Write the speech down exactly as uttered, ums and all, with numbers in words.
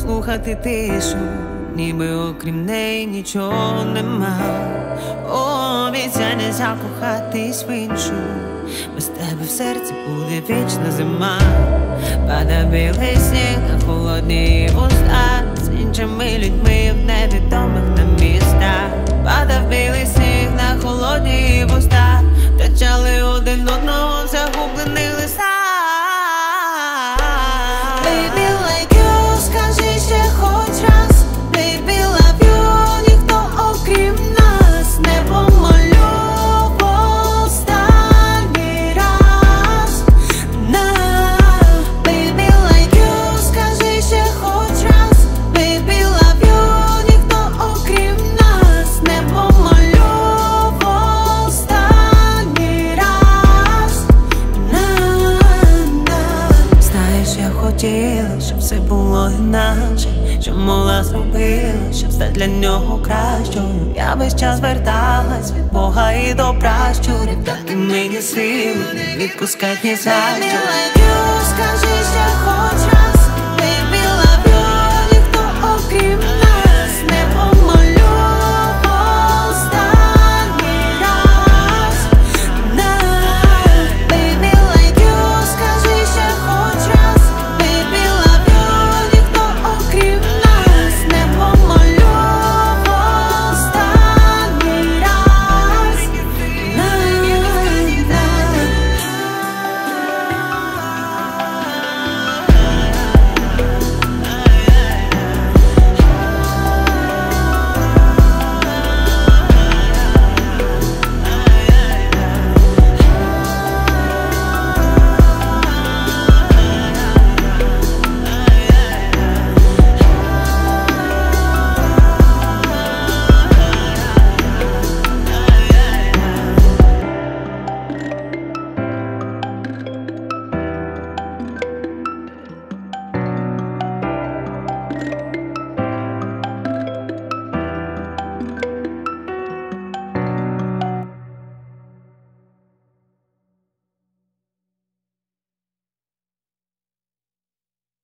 слухати тишу, ніби окрім неї нічого нема. Обіцяй не закохатись в іншу, без тебе в серці буде вічна зима. Падає білий сніг на холодні вуста, з іншими людьми в невідомих нам містах. Падав білий сніг на холодні вуста, втрачали один одного в загублених листах. Baby like you, скажи ще хоч раз, baby love you, ніхто окрім нас. Не помолю в останній раз. На baby like you, скажи ще хоч раз, baby love you, ніхто окрім нас. Не помолю в останній раз. На, на. Знаєш, я хотіла, щоб все було інакше, що могла зробила, щоб стати для нього кращою. Я весь час верталась від Бога і до пращурів, дати мені сили, не відпускать ні за що. Baby like you, скажи ще хоч раз.